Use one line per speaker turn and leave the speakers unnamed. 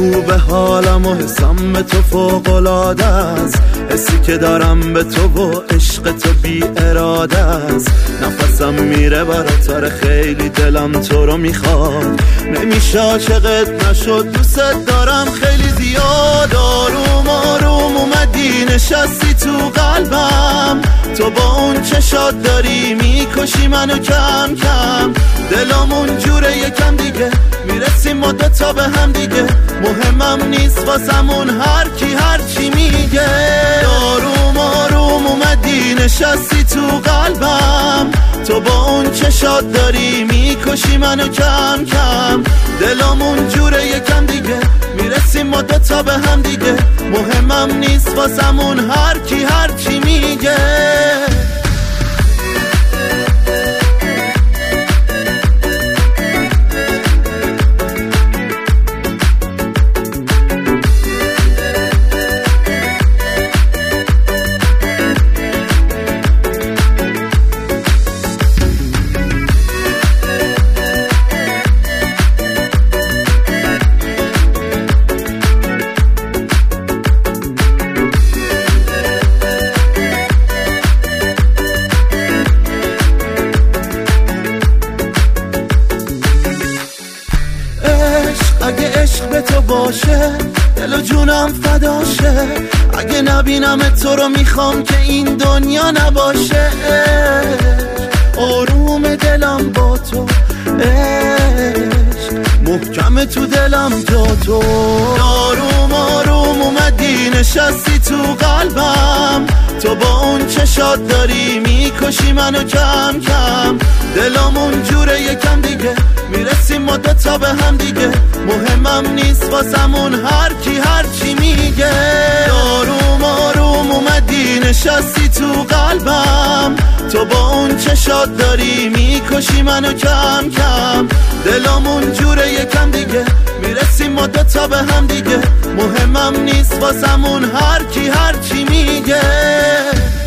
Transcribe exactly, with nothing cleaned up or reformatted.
خوب حالم و حسم به تو فوق‌العاده است، حسی که دارم به تو و عشق تو بی اراده است. نفسم میره براتر خیلی دلم تو رو میخواد، نمیشه عاشقت نشد، دوست دارم خیلی زیاد. آروم آروم اومدی نشستی تو قلبم، تو با اون چشات داری میکشی منو کم کم. دلمون جوره یکم دیگه میرسیم ما دوتا به هم دیگه، مهمم نیست واسمون هر کی هر چی میگه. آروم آروم اومدی نشستی تو قلبم، تو با اون چشات داری میکشی منو کم کم. دلمون جوره یکم دیگه میرسیم ما دوتا به هم دیگه، مهمم نیست واسمون هر کی هر چی میگه. اگه عشق به تو باشه دل و جونم فداشه، اگه نبینم تو رو میخوام که این دنیا نباشه. آروم دلم با تو، عشق محکم تو دلم جا تو. آروم آروم اومدی نشستی تو قلبم، تو با اون چشات داری میکشی منو کم کم. دلمون جوره یکم دیگه میرسیم ما دوتا به هم دیگه، مهمم نیست واسمون هر کی هر چی میگه. آروم آروم اومدی نشستی تو قلبم، تو با اون چشات داری میکشی منو کم کم. دلمون جوره یکم دیگه میرسیم ما دوتا به هم دیگه، مهمم نیست واسمون هر کی هر چی میگه.